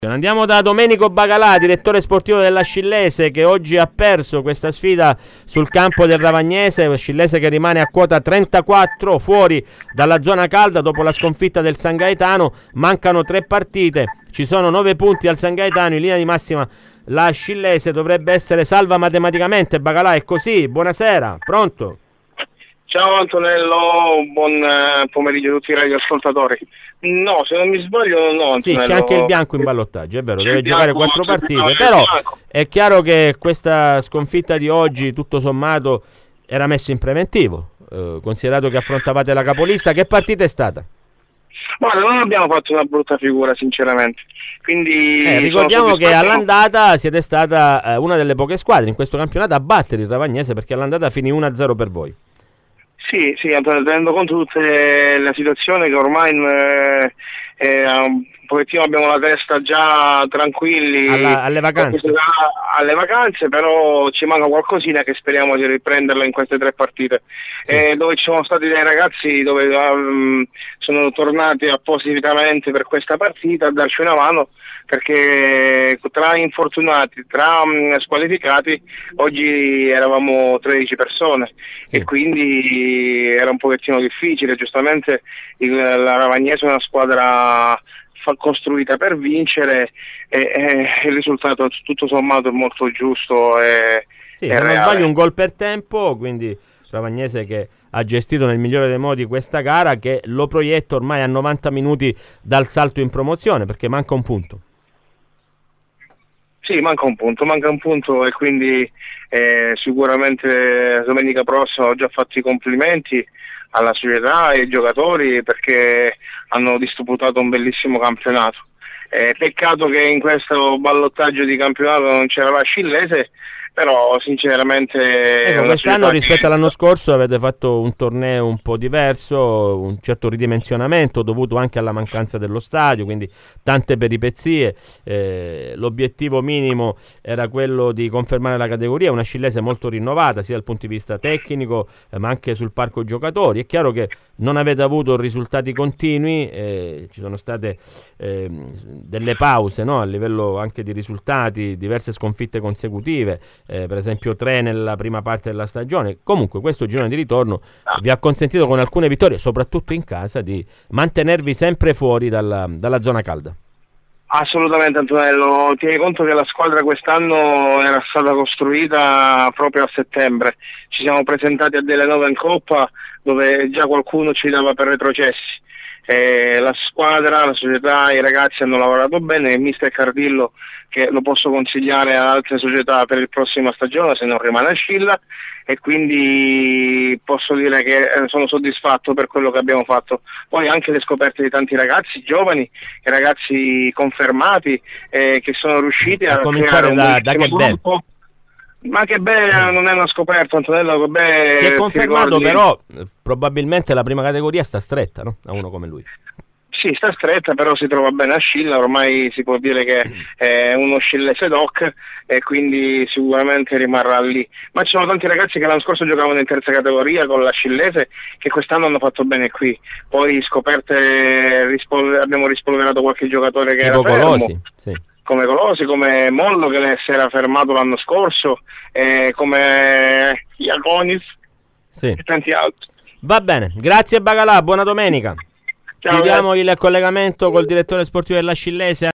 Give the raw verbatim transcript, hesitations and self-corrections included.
Andiamo da Domenico Bagalà, direttore sportivo della Scillese, che oggi ha perso questa sfida sul campo del Ravagnese. Scillese che rimane a quota trentaquattro, fuori dalla zona calda dopo la sconfitta del San Gaetano. Mancano tre partite, ci sono nove punti al San Gaetano. In linea di massima la Scillese dovrebbe essere salva matematicamente. Bagalà, è così? Buonasera, pronto? Ciao Antonello, buon eh, pomeriggio a tutti i radioascoltatori. No, se non mi sbaglio no, Antonello. Sì, c'è anche il bianco in ballottaggio, è vero, c'è deve giocare bianco, quattro partite, il però bianco. È chiaro che questa sconfitta di oggi, tutto sommato, era messo in preventivo, eh, considerato che affrontavate la capolista. Che partita è stata? Guarda, non abbiamo fatto una brutta figura, sinceramente. Quindi eh, ricordiamo che all'andata siete stata eh, una delle poche squadre in questo campionato a battere il Ravagnese, perché all'andata finì uno a zero per voi. Sì, sì, tenendo conto di tutta la situazione che ormai eh, eh, un pochettino abbiamo la testa già tranquilli Alla, alle vacanze. alle vacanze, però ci manca qualcosina che speriamo di riprenderla in queste tre partite. Sì. Eh, dove ci sono stati dei ragazzi dove um, sono tornati appositamente per questa partita a darci una mano, perché tra infortunati, tra um, squalificati, oggi eravamo tredici persone. Sì. E quindi era un pochettino difficile. Giustamente il, la Ravagnese è una squadra fa costruita per vincere e, e il risultato tutto sommato è molto giusto e, sì, e se non sbaglio un gol per tempo, quindi Ravagnese che ha gestito nel migliore dei modi questa gara, che lo proietta ormai a novanta minuti dal salto in promozione, perché manca un punto. Sì, manca un punto, manca un punto e quindi eh, sicuramente domenica prossima ho già fatto i complimenti alla società e ai giocatori perché hanno disputato un bellissimo campionato. Eh, peccato che in questo ballottaggio di campionato non c'era la Scillese, però sinceramente... Ecco, quest'anno rispetto che... all'anno scorso avete fatto un torneo un po' diverso, un certo ridimensionamento dovuto anche alla mancanza dello stadio, quindi tante peripezie. Eh, l'obiettivo minimo era quello di confermare la categoria, una Scillese molto rinnovata sia dal punto di vista tecnico eh, ma anche sul parco giocatori. È chiaro che non avete avuto risultati continui, eh, ci sono state eh, delle pause, no? A livello anche di risultati, diverse sconfitte consecutive. Eh, per esempio tre nella prima parte della stagione. Comunque questo girone di ritorno vi ha consentito, con alcune vittorie soprattutto in casa, di mantenervi sempre fuori dalla, dalla zona calda. Assolutamente Antonello, tieni conto che la squadra quest'anno era stata costruita proprio a settembre, ci siamo presentati a delle nove in Coppa dove già qualcuno ci dava per retrocessi. Eh, la squadra, la società, i ragazzi hanno lavorato bene e mister Cardillo, che lo posso consigliare ad altre società per il prossima stagione se non rimane a Scilla, e quindi posso dire che sono soddisfatto per quello che abbiamo fatto. Poi anche le scoperte di tanti ragazzi giovani, ragazzi confermati eh, che sono riusciti a, a cominciare da, da che bello. Ma che beh, non è una scoperta, Antonello, che beh, si è confermato, però probabilmente la prima categoria sta stretta, no? A uno come lui. Sì, sta stretta, però si trova bene a Scilla, ormai si può dire che è uno scillese doc e quindi sicuramente rimarrà lì. Ma ci sono tanti ragazzi che l'anno scorso giocavano in terza categoria con la Scillese che quest'anno hanno fatto bene qui. Poi scoperte, rispol- abbiamo rispolverato qualche giocatore che tipo era fermo. Colosi, sì. Come Colosi, come Mollo che si era fermato l'anno scorso, eh, come Iaconis sì. E tanti altri. Va bene, grazie Bagalà, buona domenica. Ciao, chiudiamo il collegamento col direttore sportivo della Scillese.